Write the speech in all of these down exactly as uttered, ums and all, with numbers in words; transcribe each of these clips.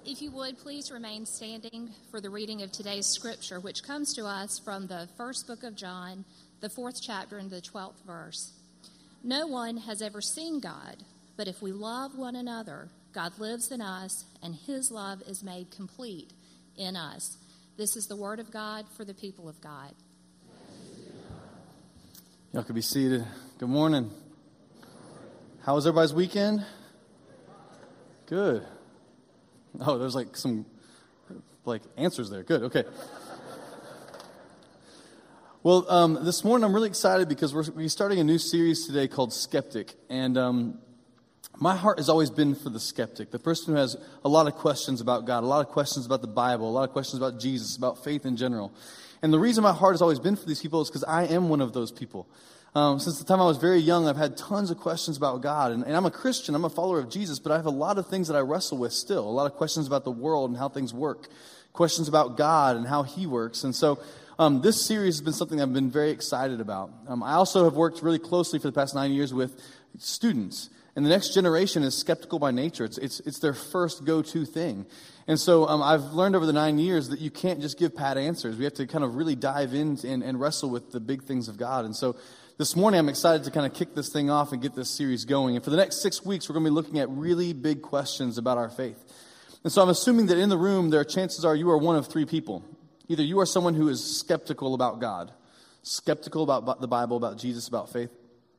If you would, please remain standing for the reading of today's scripture, which comes to us from the first book of John, the fourth chapter and the twelfth verse. No one has ever seen God, but if we love one another, God lives in us, and his love is made complete in us. This is the word of God for the people of God. Y'all can be seated. Good morning. How was everybody's weekend? Good. Oh, there's like some like answers there. Good. Okay. Well, um, this morning I'm really excited because we're, we're starting a new series today called Skeptic. And um, my heart has always been for the skeptic, the person who has a lot of questions about God, a lot of questions about the Bible, a lot of questions about Jesus, about faith in general. And the reason my heart has always been for these people is because I am one of those people. Um, since the time I was very young, I've had tons of questions about God. And, and I'm a Christian, I'm a follower of Jesus, but I have a lot of things that I wrestle with still. A lot of questions about the world and how things work. Questions about God and how he works. And so um, this series has been something I've been very excited about. Um, I also have worked really closely for the past nine years with students. And the next generation is skeptical by nature. It's it's it's their first go-to thing. And so um, I've learned over the nine years that you can't just give pat answers. We have to kind of really dive in and, and wrestle with the big things of God. And so this morning I'm excited to kind of kick this thing off and get this series going. And for the next six weeks, we're going to be looking at really big questions about our faith. And so I'm assuming that in the room, there are chances are you are one of three people. Either you are someone who is skeptical about God, skeptical about the Bible, about Jesus, about faith.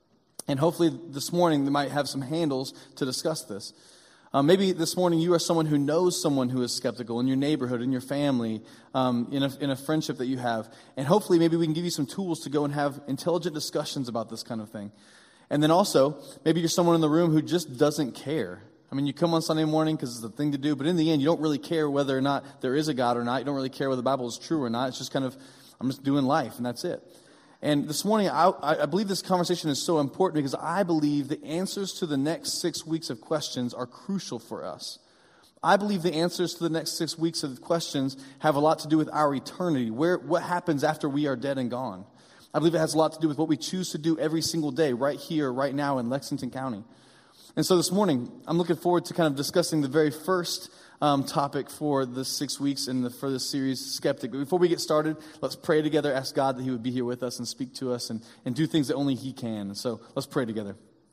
And hopefully this morning they might have some handles to discuss this. Uh, maybe this morning you are someone who knows someone who is skeptical in your neighborhood, in your family, um, in, a, in a friendship that you have. And hopefully maybe we can give you some tools to go and have intelligent discussions about this kind of thing. And then also, maybe you're someone in the room who just doesn't care. I mean, you come on Sunday morning because it's the thing to do, but in the end you don't really care whether or not there is a God or not. You don't really care whether the Bible is true or not. It's just kind of, I'm just doing life and that's it. And this morning, I, I believe this conversation is so important because I believe the answers to the next six weeks of questions are crucial for us. I believe the answers to the next six weeks of questions have a lot to do with our eternity, where what happens after we are dead and gone. I believe it has a lot to do with what we choose to do every single day, right here, right now in Lexington County. And so this morning, I'm looking forward to kind of discussing the very first Um, topic for the six weeks in the for this series, Skeptic. But before we get started, let's pray together, ask God that he would be here with us and speak to us and, and do things that only he can. So let's pray together.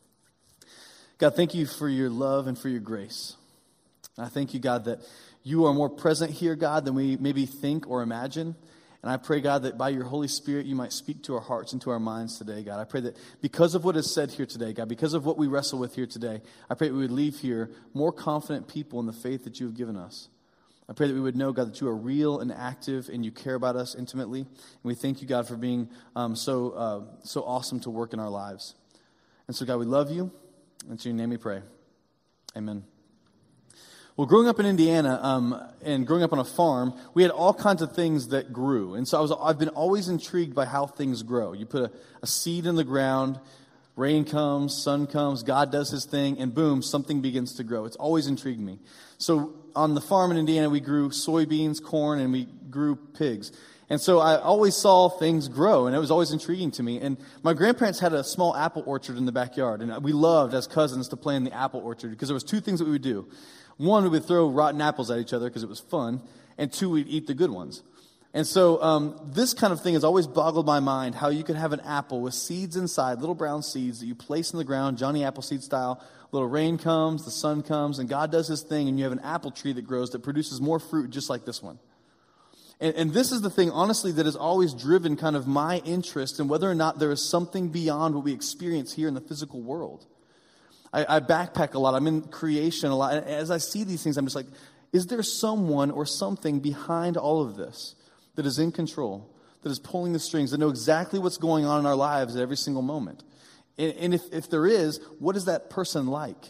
God, thank you for your love and for your grace. I thank you, God, that you are more present here, God, than we maybe think or imagine. And I pray, God, that by your Holy Spirit, you might speak to our hearts and to our minds today, God. I pray that because of what is said here today, God, because of what we wrestle with here today, I pray that we would leave here more confident people in the faith that you have given us. I pray that we would know, God, that you are real and active and you care about us intimately. And we thank you, God, for being um, so uh, so awesome to work in our lives. And so, God, we love you. And in your name we pray. Amen. Well, growing up in Indiana um, and growing up on a farm, we had all kinds of things that grew. And so I was, I've been always intrigued by how things grow. You put a, a seed in the ground, rain comes, sun comes, God does his thing, and boom, something begins to grow. It's always intrigued me. So on the farm in Indiana, we grew soybeans, corn, and we grew pigs. And so I always saw things grow, and it was always intriguing to me. And my grandparents had a small apple orchard in the backyard, and we loved, as cousins, to play in the apple orchard because there was two things that we would do. One, we would throw rotten apples at each other because it was fun. And two, we'd eat the good ones. And so um, this kind of thing has always boggled my mind, how you could have an apple with seeds inside, little brown seeds that you place in the ground, Johnny Appleseed style. A little rain comes, the sun comes, and God does his thing, and you have an apple tree that grows that produces more fruit just like this one. And, and this is the thing, honestly, that has always driven kind of my interest in whether or not there is something beyond what we experience here in the physical world. I, I backpack a lot. I'm in creation a lot. And as I see these things, I'm just like, is there someone or something behind all of this that is in control, that is pulling the strings, that know exactly what's going on in our lives at every single moment? And, and if, if there is, what is that person like?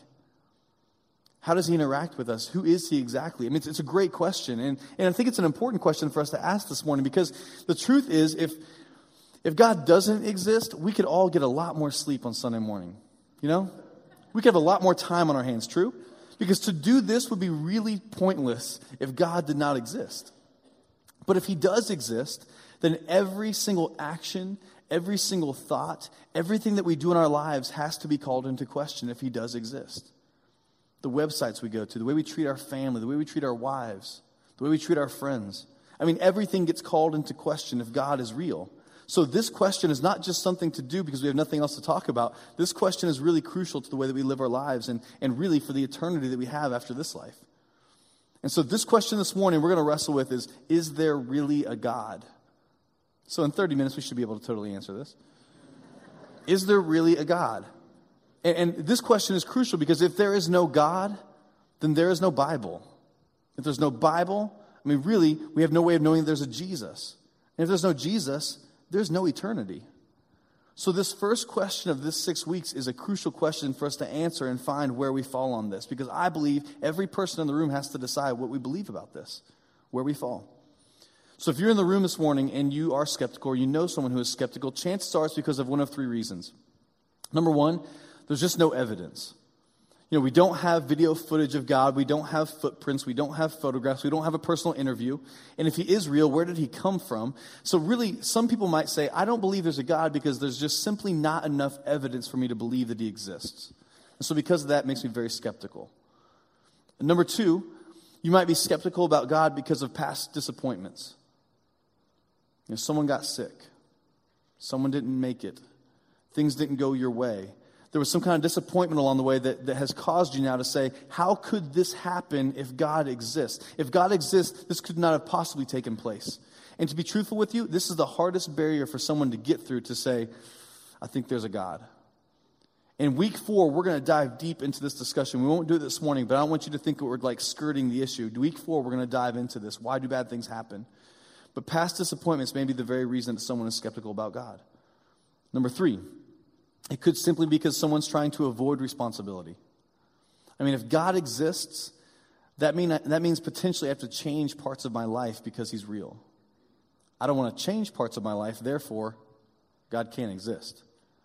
How does he interact with us? Who is he exactly? I mean, it's, it's a great question. And, and I think it's an important question for us to ask this morning because the truth is, if if God doesn't exist, we could all get a lot more sleep on Sunday morning. You know? We could have a lot more time on our hands, true? Because to do this would be really pointless if God did not exist. But if he does exist, then every single action, every single thought, everything that we do in our lives has to be called into question if he does exist. the websites we go to, the way we treat our family, the way we treat our wives, the way we treat our friends. I mean, everything gets called into question if God is real. So this question is not just something to do because we have nothing else to talk about. This question is really crucial to the way that we live our lives and, and really for the eternity that we have after this life. And so this question this morning we're going to wrestle with is, is there really a God? So in thirty minutes we should be able to totally answer this. Is there really a God? And, and this question is crucial because if there is no God, then there is no Bible. If there's no Bible, I mean really, we have no way of knowing there's a Jesus. And if there's no Jesus, there's no eternity. So this first question of this six weeks is a crucial question for us to answer and find where we fall on this. Because I believe every person in the room has to decide what we believe about this, where we fall. So if you're in the room this morning and you are skeptical or you know someone who is skeptical, chances are it's because of one of three reasons. Number one, there's just no evidence. You know, we don't have video footage of God. We don't have footprints. We don't have photographs. We don't have a personal interview. And if he is real, where did he come from? So really, some people might say, I don't believe there's a God because there's just simply not enough evidence for me to believe that he exists. And so because of that, it makes me very skeptical. And number two, you might be skeptical about God because of past disappointments. You know, someone got sick. Someone didn't make it. Things didn't go your way. There was some kind of disappointment along the way that, that has caused you now to say, how could this happen if God exists? If God exists, this could not have possibly taken place. And to be truthful with you, this is the hardest barrier for someone to get through to say, I think there's a God. In week four, we're going to dive deep into this discussion. We won't do it this morning, but I don't want you to think we're like skirting the issue. Week four, we're going to dive into this. Why do bad things happen? But past disappointments may be the very reason that someone is skeptical about God. Number three, it could simply be because someone's trying to avoid responsibility. I mean, if God exists, that mean that means potentially I have to change parts of my life because he's real. I don't want to change parts of my life, therefore, God can't exist.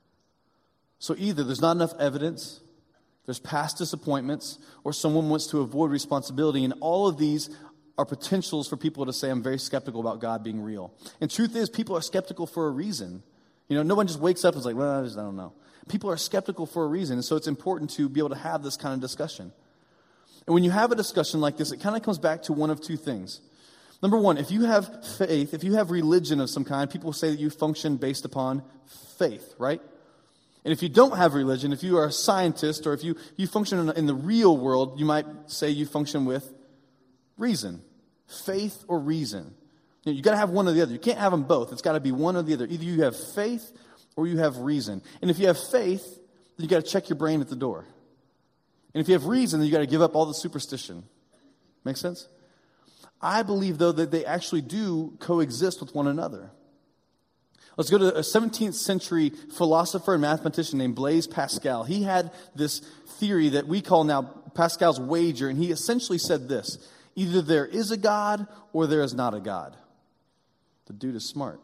So either there's not enough evidence, there's past disappointments, or someone wants to avoid responsibility, and all of these are potentials for people to say, I'm very skeptical about God being real. And truth is, people are skeptical for a reason. You know, no one just wakes up and is like, well, I, just, I don't know. People are skeptical for a reason, and so it's important to be able to have this kind of discussion. And when you have a discussion like this, it kind of comes back to one of two things. Number one, if you have faith, if you have religion of some kind, people say that you function based upon faith, right? And if you don't have religion, if you are a scientist or if you, you function in, in the real world, you might say you function with reason, faith or reason. You know, you got to have one or the other. You can't have them both. It's got to be one or the other. Either you have faith or you have reason. And if you have faith, then you got to check your brain at the door. And if you have reason, then you got to give up all the superstition. Make sense? I believe, though, that they actually do coexist with one another. Let's go to a seventeenth century philosopher and mathematician named Blaise Pascal. He had this theory that we call now Pascal's wager, and he essentially said this: either there is a God or there is not a God. The dude is smart.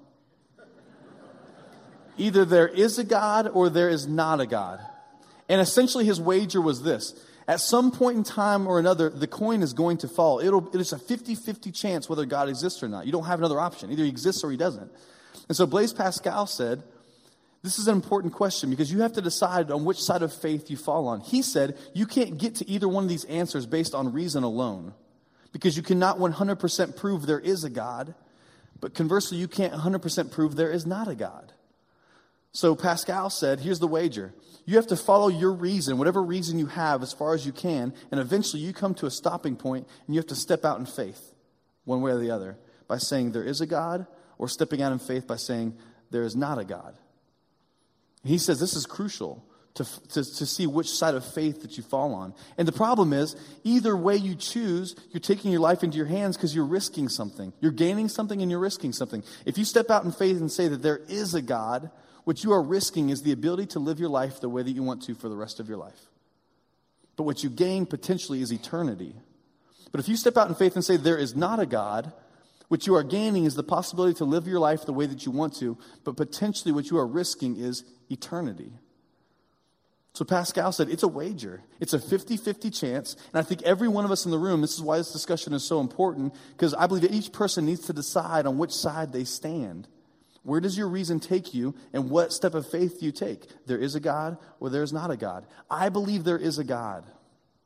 Either there is a God or there is not a God. And essentially his wager was this: at some point in time or another, the coin is going to fall. It'll, it is a fifty-fifty chance whether God exists or not. You don't have another option. Either he exists or he doesn't. And so Blaise Pascal said, this is an important question because you have to decide on which side of faith you fall on. He said, you can't get to either one of these answers based on reason alone because you cannot one hundred percent prove there is a God, but conversely, you can't one hundred percent prove there is not a God. So Pascal said, here's the wager. You have to follow your reason, whatever reason you have, as far as you can, and eventually you come to a stopping point and you have to step out in faith, one way or the other, by saying there is a God, or stepping out in faith by saying there is not a God. And he says this is crucial to, to, to see which side of faith that you fall on. And the problem is, either way you choose, you're taking your life into your hands because you're risking something. You're gaining something and you're risking something. If you step out in faith and say that there is a God, what you are risking is the ability to live your life the way that you want to for the rest of your life. But what you gain potentially is eternity. But if you step out in faith and say there is not a God, what you are gaining is the possibility to live your life the way that you want to, but potentially what you are risking is eternity. So Pascal said it's a wager. It's a fifty-fifty chance, and I think every one of us in the room, this is why this discussion is so important, because I believe that each person needs to decide on which side they stand. Where does your reason take you, and what step of faith do you take? There is a God or there is not a God. I believe there is a God.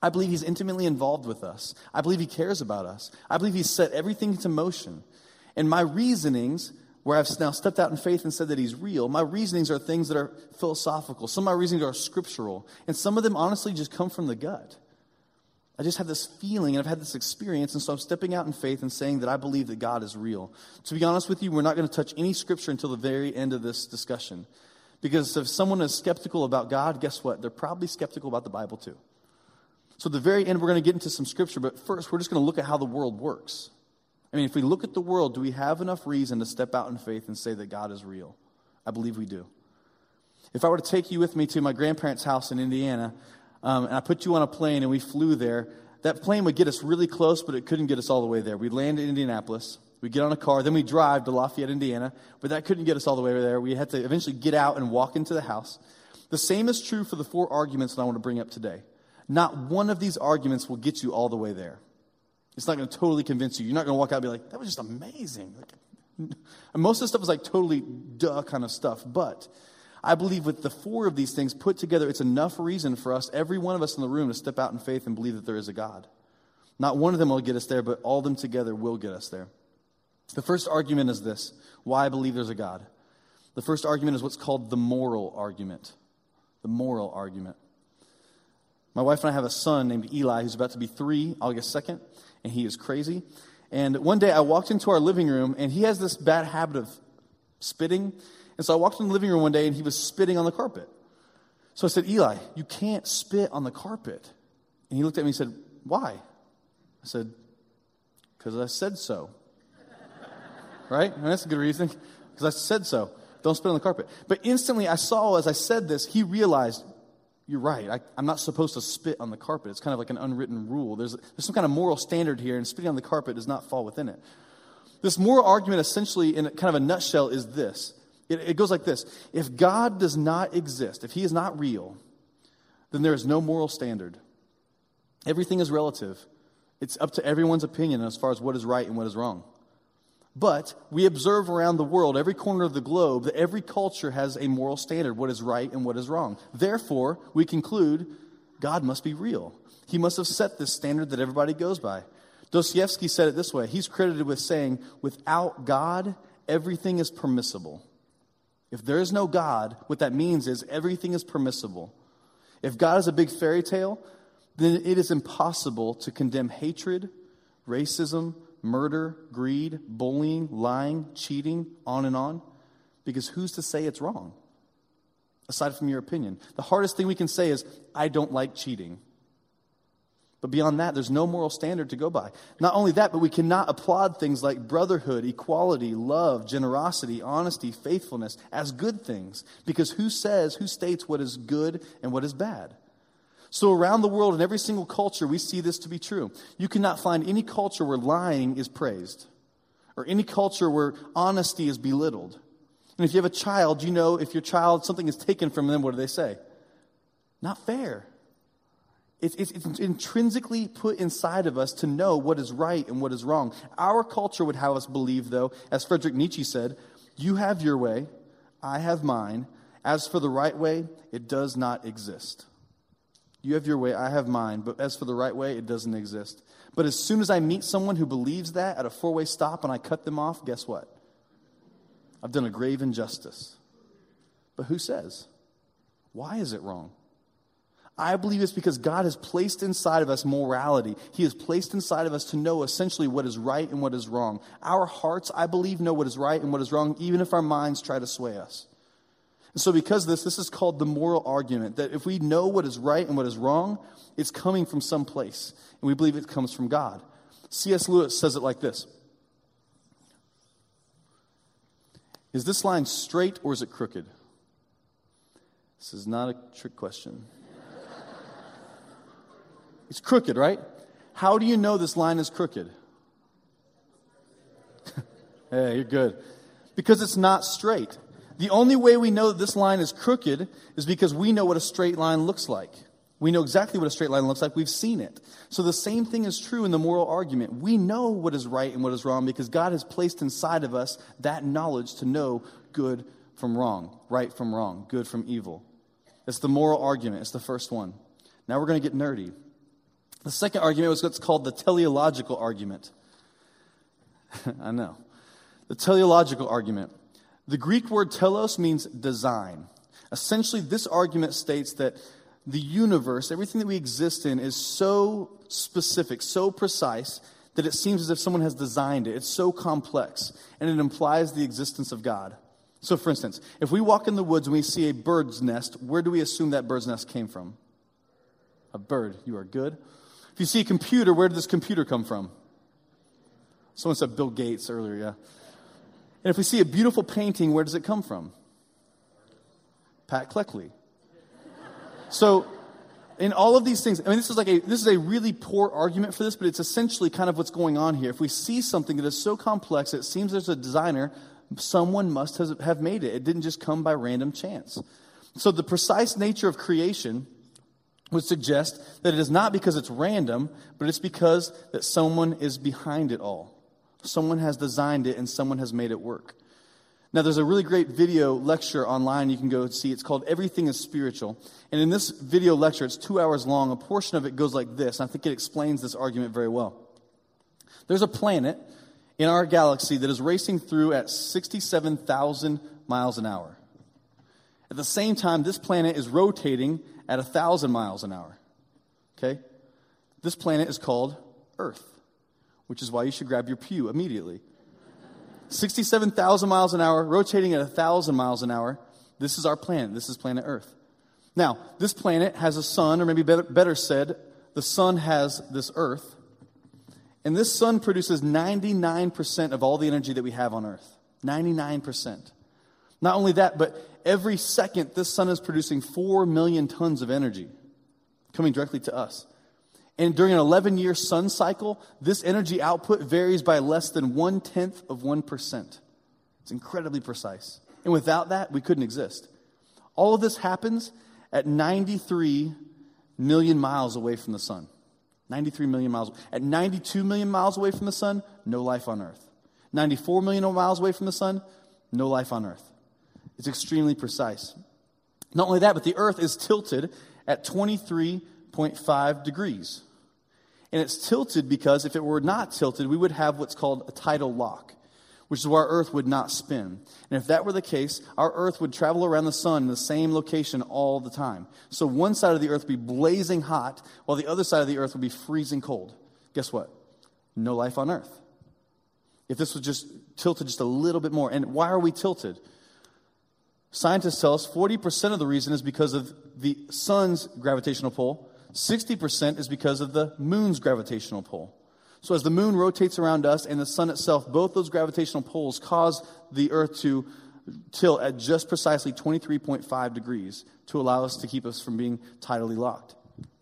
I believe he's intimately involved with us. I believe he cares about us. I believe he's set everything into motion. And my reasonings, where I've now stepped out in faith and said that he's real, my reasonings are things that are philosophical. Some of my reasonings are scriptural. And some of them honestly just come from the gut. I just have this feeling, and I've had this experience, and so I'm stepping out in faith and saying that I believe that God is real. To be honest with you, we're not going to touch any scripture until the very end of this discussion. Because if someone is skeptical about God, guess what? They're probably skeptical about the Bible too. So at the very end, we're going to get into some scripture, but first, we're just going to look at how the world works. I mean, if we look at the world, do we have enough reason to step out in faith and say that God is real? I believe we do. If I were to take you with me to my grandparents' house in Indiana, Um, and I put you on a plane and we flew there, that plane would get us really close, but it couldn't get us all the way there. We'd land in Indianapolis. We'd get on a car. Then we'd drive to Lafayette, Indiana. But that couldn't get us all the way there. We had to eventually get out and walk into the house. The same is true for the four arguments that I want to bring up today. Not one of these arguments will get you all the way there. It's not going to totally convince you. You're not going to walk out and be like, that was just amazing. Like, and most of the stuff is like totally duh kind of stuff. But I believe with the four of these things put together, it's enough reason for us, every one of us in the room, to step out in faith and believe that there is a God. Not one of them will get us there, but all of them together will get us there. The first argument is this: why I believe there's a God. The first argument is what's called the moral argument. The moral argument. My wife and I have a son named Eli who's about to be three August second, and he is crazy. And one day I walked into our living room, and he has this bad habit of spitting. And so I walked in the living room one day, and he was spitting on the carpet. So I said, Eli, you can't spit on the carpet. And he looked at me and said, why? I said, because I said so. Right? And that's a good reason. Because I said so. Don't spit on the carpet. But instantly I saw, as I said this, he realized, you're right. I, I'm not supposed to spit on the carpet. It's kind of like an unwritten rule. There's, there's some kind of moral standard here, and spitting on the carpet does not fall within it. This moral argument essentially, in kind of a nutshell, is this. It, it goes like this. If God does not exist, if he is not real, then there is no moral standard. Everything is relative. It's up to everyone's opinion as far as what is right and what is wrong. But we observe around the world, every corner of the globe, that every culture has a moral standard, what is right and what is wrong. Therefore, we conclude God must be real. He must have set this standard that everybody goes by. Dostoevsky said it this way. He's credited with saying, without God, everything is permissible. If there is no God, what that means is everything is permissible. If God is a big fairy tale, then it is impossible to condemn hatred, racism, murder, greed, bullying, lying, cheating, on and on. Because who's to say it's wrong? Aside from your opinion. The hardest thing we can say is, I don't like cheating. But beyond that, there's no moral standard to go by. Not only that, but we cannot applaud things like brotherhood, equality, love, generosity, honesty, faithfulness as good things. Because who says, who states what is good and what is bad? So around the world, in every single culture, we see this to be true. You cannot find any culture where lying is praised, or any culture where honesty is belittled. And if you have a child, you know if your child, something is taken from them, what do they say? Not fair. It's, it's, it's intrinsically put inside of us to know what is right and what is wrong. Our culture would have us believe, though, as Friedrich Nietzsche said, you have your way, I have mine. As for the right way, it does not exist. You have your way, I have mine, but as for the right way, it doesn't exist. But as soon as I meet someone who believes that at a four-way stop and I cut them off, guess what? I've done a grave injustice. But who says? Why is it wrong? I believe it's because God has placed inside of us morality. He has placed inside of us to know essentially what is right and what is wrong. Our hearts, I believe, know what is right and what is wrong, even if our minds try to sway us. And so because of this, this is called the moral argument, that if we know what is right and what is wrong, it's coming from some place. And we believe it comes from God. C S Lewis says it like this. Is this line straight or is it crooked? This is not a trick question. It's crooked, right? How do you know this line is crooked? Hey, you're good. Because it's not straight. The only way we know that this line is crooked is because we know what a straight line looks like. We know exactly what a straight line looks like. We've seen it. So the same thing is true in the moral argument. We know what is right and what is wrong because God has placed inside of us that knowledge to know good from wrong, right from wrong, good from evil. It's the moral argument. It's the first one. Now we're going to get nerdy. The second argument was what's called the teleological argument. I know. The teleological argument. The Greek word telos means design. Essentially, this argument states that the universe, everything that we exist in, is so specific, so precise, that it seems as if someone has designed it. It's so complex, and it implies the existence of God. So, for instance, if we walk in the woods and we see a bird's nest, where do we assume that bird's nest came from? A bird. You are good. If you see a computer, where did this computer come from? Someone said Bill Gates earlier, yeah. And if we see a beautiful painting, where does it come from? Pat Cleckley. So, in all of these things, I mean, this is like a this is a really poor argument for this, but it's essentially kind of what's going on here. If we see something that is so complex, it seems there's a designer, someone must have made it. It didn't just come by random chance. So the precise nature of creation would suggest that it is not because it's random, but it's because that someone is behind it all. Someone has designed it and someone has made it work. Now, there's a really great video lecture online you can go see. It's called Everything is Spiritual. And in this video lecture, it's two hours long. A portion of it goes like this, and I think it explains this argument very well. There's a planet in our galaxy that is racing through at sixty-seven thousand miles an hour. At the same time, this planet is rotating at one thousand miles an hour. Okay? This planet is called Earth, which is why you should grab your pew immediately. sixty-seven thousand miles an hour, rotating at one thousand miles an hour. This is our planet. This is planet Earth. Now, this planet has a sun, or maybe better, better said, the sun has this Earth. And this sun produces ninety-nine percent of all the energy that we have on Earth. ninety-nine percent. Not only that, but every second, this sun is producing four million tons of energy coming directly to us. And during an eleven-year sun cycle, this energy output varies by less than one-tenth of one percent. It's incredibly precise. And without that, we couldn't exist. All of this happens at ninety-three million miles away from the sun. ninety-three million miles. At ninety-two million miles away from the sun, no life on Earth. ninety-four million miles away from the sun, no life on Earth. It's extremely precise. Not only that, but the Earth is tilted at twenty-three point five degrees. And it's tilted because if it were not tilted, we would have what's called a tidal lock, which is where our Earth would not spin. And if that were the case, our Earth would travel around the sun in the same location all the time. So one side of the Earth would be blazing hot, while the other side of the Earth would be freezing cold. Guess what? No life on Earth. If this was just tilted just a little bit more. And why are we tilted? Scientists tell us forty percent of the reason is because of the sun's gravitational pull. sixty percent is because of the moon's gravitational pull. So as the moon rotates around us and the sun itself, both those gravitational pulls cause the Earth to tilt at just precisely twenty-three point five degrees to allow us to keep us from being tidally locked.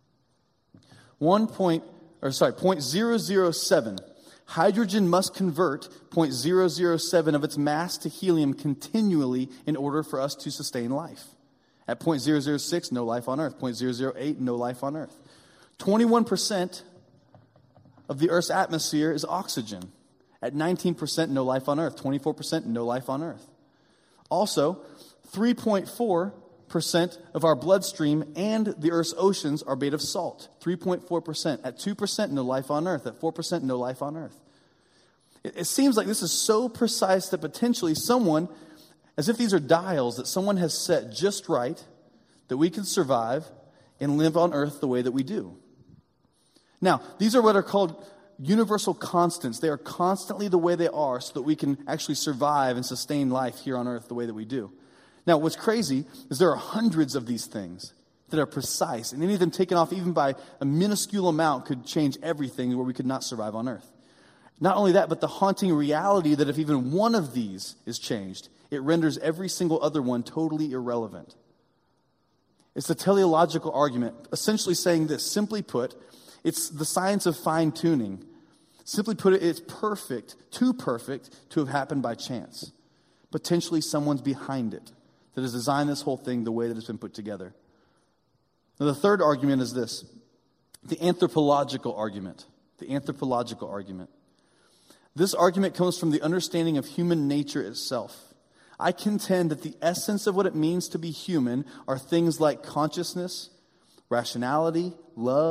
One point, or sorry, zero point zero zero seven. Hydrogen must convert zero point zero zero seven of its mass to helium continually in order for us to sustain life. At zero point zero zero six, no life on Earth. zero point zero zero eight, no life on Earth. twenty-one percent of the Earth's atmosphere is oxygen. At nineteen percent, no life on Earth. twenty-four percent, no life on Earth. Also, three point four percent of our bloodstream and the Earth's oceans are made of salt. three point four percent. At two percent, no life on Earth. At four percent, no life on Earth. It, it seems like this is so precise that potentially someone, as if these are dials that someone has set just right, that we can survive and live on Earth the way that we do. Now, these are what are called universal constants. They are constantly the way they are so that we can actually survive and sustain life here on Earth the way that we do. Now, what's crazy is there are hundreds of these things that are precise, and any of them taken off even by a minuscule amount could change everything where we could not survive on Earth. Not only that, but the haunting reality that if even one of these is changed, it renders every single other one totally irrelevant. It's the teleological argument, essentially saying this. Simply put, it's the science of fine-tuning. Simply put, it's perfect, too perfect to have happened by chance. Potentially someone's behind it that has designed this whole thing the way that it's been put together. Now, the third argument is this, the anthropological argument. The anthropological argument. This argument comes from the understanding of human nature itself. I contend that the essence of what it means to be human are things like consciousness, rationality, love,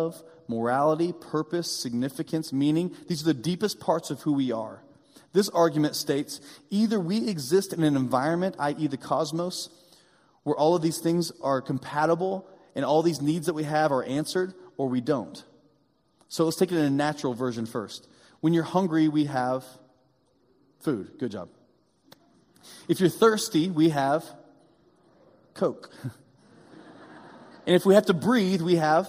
morality, purpose, significance, meaning. These are the deepest parts of who we are. This argument states either we exist in an environment, that is the cosmos, where all of these things are compatible and all these needs that we have are answered, or we don't. So let's take it in a natural version first. When you're hungry, we have food. Good job. If you're thirsty, we have Coke. And if we have to breathe, we have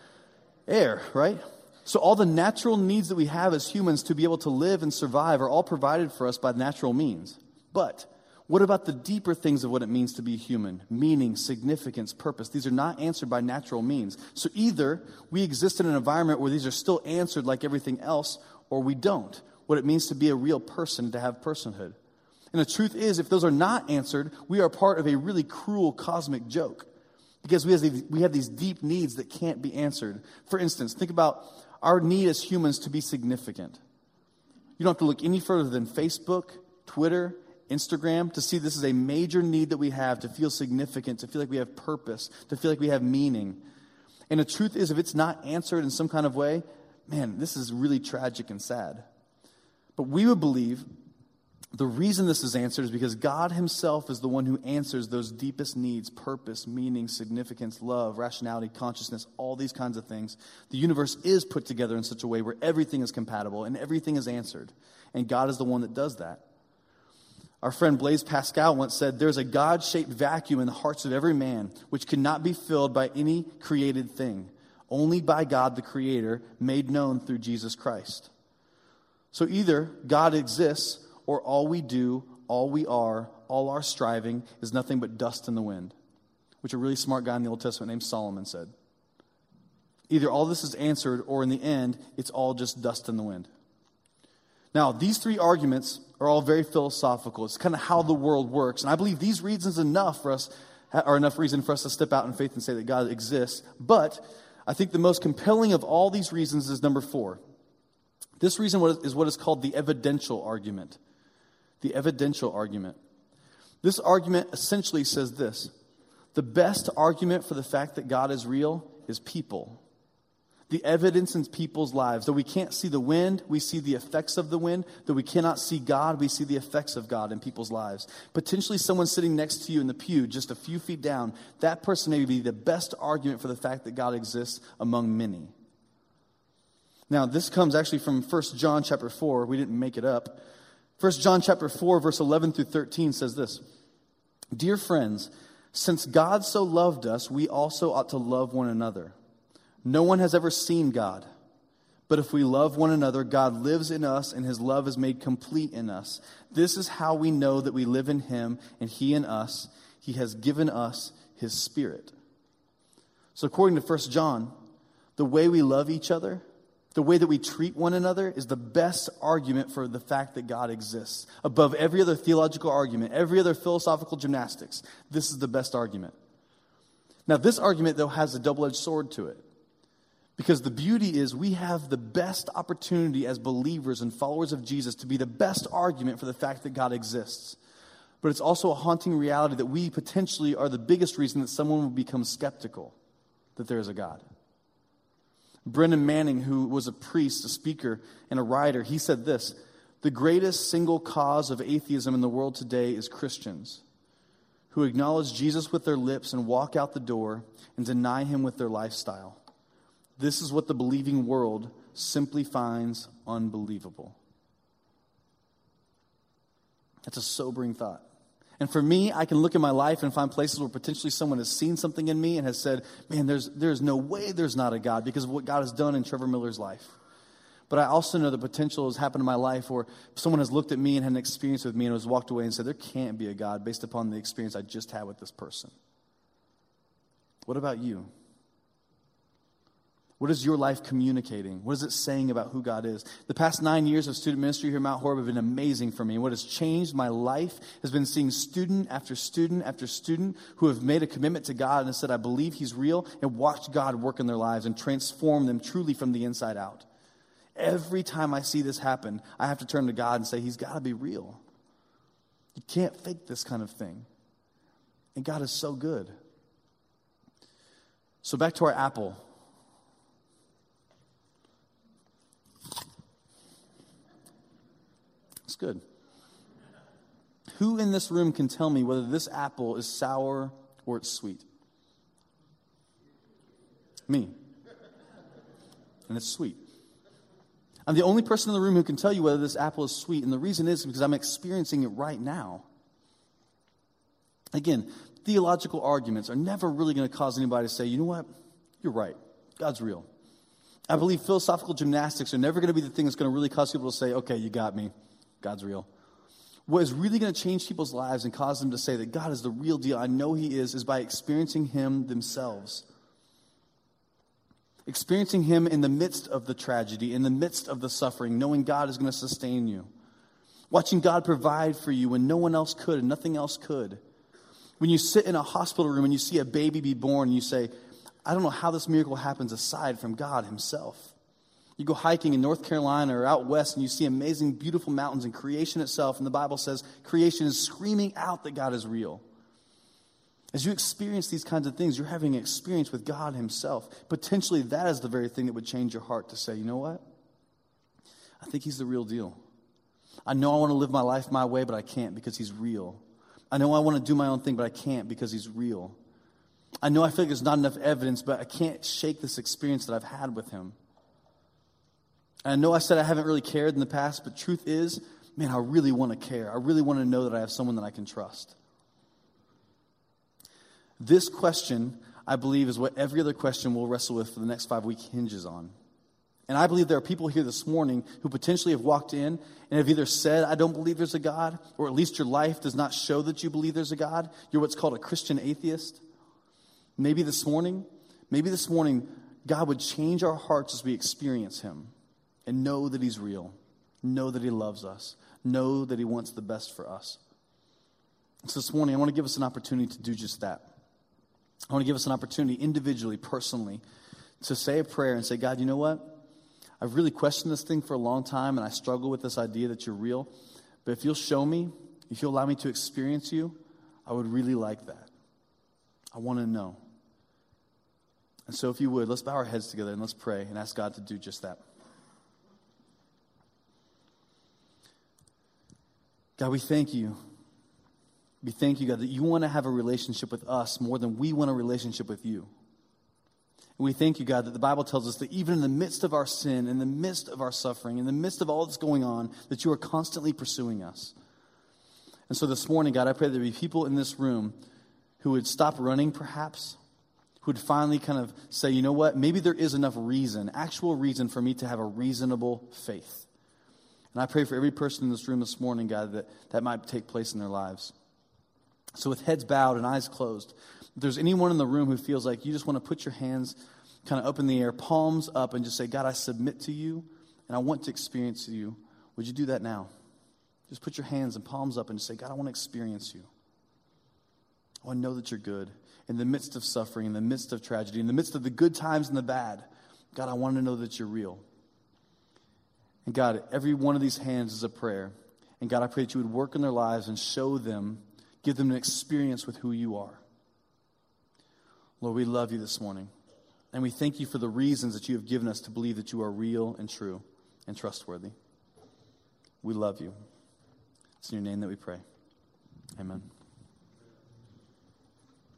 air, right? So all the natural needs that we have as humans to be able to live and survive are all provided for us by natural means. But what about the deeper things of what it means to be human? Meaning, significance, purpose. These are not answered by natural means. So either we exist in an environment where these are still answered like everything else, or we don't. What it means to be a real person, to have personhood. And the truth is, if those are not answered, we are part of a really cruel cosmic joke. Because we have these, we have these deep needs that can't be answered. For instance, think about our need as humans to be significant. You don't have to look any further than Facebook, Twitter, Instagram to see this is a major need that we have to feel significant, to feel like we have purpose, to feel like we have meaning. And the truth is, if it's not answered in some kind of way, man, this is really tragic and sad. But we would believe the reason this is answered is because God himself is the one who answers those deepest needs: purpose, meaning, significance, love, rationality, consciousness, all these kinds of things. The universe is put together in such a way where everything is compatible and everything is answered. And God is the one that does that. Our friend Blaise Pascal once said, "There's a God-shaped vacuum in the hearts of every man which cannot be filled by any created thing, only by God the Creator, made known through Jesus Christ." So either God exists, or all we do, all we are, all our striving is nothing but dust in the wind, which a really smart guy in the Old Testament named Solomon said. Either all this is answered, or in the end, it's all just dust in the wind. Now, these three arguments are all very philosophical. It's kind of how the world works. And I believe these reasons enough for us are enough reason for us to step out in faith and say that God exists. But I think the most compelling of all these reasons is number four. This reason is what is called the evidential argument. The evidential argument. This argument essentially says this: the best argument for the fact that God is real is people. The evidence in people's lives. Though we can't see the wind, we see the effects of the wind. Though we cannot see God, we see the effects of God in people's lives. Potentially someone sitting next to you in the pew just a few feet down, that person may be the best argument for the fact that God exists among many. Now, this comes actually from First John chapter four. We didn't make it up. First John chapter four, verse eleven through thirteen says this: "Dear friends, since God so loved us, we also ought to love one another. No one has ever seen God. But if we love one another, God lives in us, and his love is made complete in us. This is how we know that we live in him, and he in us. He has given us his Spirit." So according to First John, the way we love each other, the way that we treat one another, is the best argument for the fact that God exists. Above every other theological argument, every other philosophical gymnastics, this is the best argument. Now, this argument, though, has a double-edged sword to it. Because the beauty is we have the best opportunity as believers and followers of Jesus to be the best argument for the fact that God exists. But it's also a haunting reality that we potentially are the biggest reason that someone will become skeptical that there is a God. Brennan Manning, who was a priest, a speaker, and a writer, he said this: "The greatest single cause of atheism in the world today is Christians who acknowledge Jesus with their lips and walk out the door and deny him with their lifestyle. This is what the believing world simply finds unbelievable." That's a sobering thought. And for me, I can look at my life and find places where potentially someone has seen something in me and has said, man, there's there's no way there's not a God because of what God has done in Trevor Miller's life. But I also know the potential has happened in my life where someone has looked at me and had an experience with me and has walked away and said, there can't be a God based upon the experience I just had with this person. What about you? What is your life communicating? What is it saying about who God is? The past nine years of student ministry here at Mount Horeb have been amazing for me. And what has changed my life has been seeing student after student after student who have made a commitment to God and said, I believe he's real, and watched God work in their lives and transform them truly from the inside out. Every time I see this happen, I have to turn to God and say, he's got to be real. You can't fake this kind of thing. And God is so good. So back to our apple. That's good. Who in this room can tell me whether this apple is sour or it's sweet? Me. And it's sweet. I'm the only person in the room who can tell you whether this apple is sweet, and the reason is because I'm experiencing it right now. Again, theological arguments are never really going to cause anybody to say, you know what, you're right, God's real. I believe philosophical gymnastics are never going to be the thing that's going to really cause people to say, okay, you got me, God's real. What is really going to change people's lives and cause them to say that God is the real deal, I know he is, is by experiencing him themselves. Experiencing him in the midst of the tragedy, in the midst of the suffering, knowing God is going to sustain you. Watching God provide for you when no one else could and nothing else could. When you sit in a hospital room and you see a baby be born, you say, I don't know how this miracle happens aside from God himself. You go hiking in North Carolina or out west and you see amazing, beautiful mountains and creation itself. And the Bible says creation is screaming out that God is real. As you experience these kinds of things, you're having an experience with God himself. Potentially that is the very thing that would change your heart to say, you know what? I think he's the real deal. I know I want to live my life my way, but I can't because he's real. I know I want to do my own thing, but I can't because he's real. I know I feel like there's not enough evidence, but I can't shake this experience that I've had with him. And I know I said I haven't really cared in the past, but truth is, man, I really want to care. I really want to know that I have someone that I can trust. This question, I believe, is what every other question we'll wrestle with for the next five weeks hinges on. And I believe there are people here this morning who potentially have walked in and have either said, I don't believe there's a God, or at least your life does not show that you believe there's a God. You're what's called a Christian atheist. Maybe this morning, maybe this morning, God would change our hearts as we experience him and know that he's real, know that he loves us, know that he wants the best for us. So this morning, I want to give us an opportunity to do just that. I want to give us an opportunity individually, personally, to say a prayer and say, God, you know what? I've really questioned this thing for a long time, and I struggle with this idea that you're real. But if you'll show me, if you'll allow me to experience you, I would really like that. I want to know. And so if you would, let's bow our heads together and let's pray and ask God to do just that. God, we thank you. We thank you, God, that you want to have a relationship with us more than we want a relationship with you. And we thank you, God, that the Bible tells us that even in the midst of our sin, in the midst of our suffering, in the midst of all that's going on, that you are constantly pursuing us. And so this morning, God, I pray there be people in this room who would stop running, perhaps, who would finally kind of say, you know what, maybe there is enough reason, actual reason for me to have a reasonable faith. And I pray for every person in this room this morning, God, that that might take place in their lives. So with heads bowed and eyes closed, if there's anyone in the room who feels like you just want to put your hands kind of up in the air, palms up, and just say, God, I submit to you, and I want to experience you, would you do that now? Just put your hands and palms up and just say, God, I want to experience you. I want to know that you're good. In the midst of suffering, in the midst of tragedy, in the midst of the good times and the bad, God, I want to know that you're real. And God, every one of these hands is a prayer. And God, I pray that you would work in their lives and show them, give them an experience with who you are. Lord, we love you this morning. And we thank you for the reasons that you have given us to believe that you are real and true and trustworthy. We love you. It's in your name that we pray. Amen.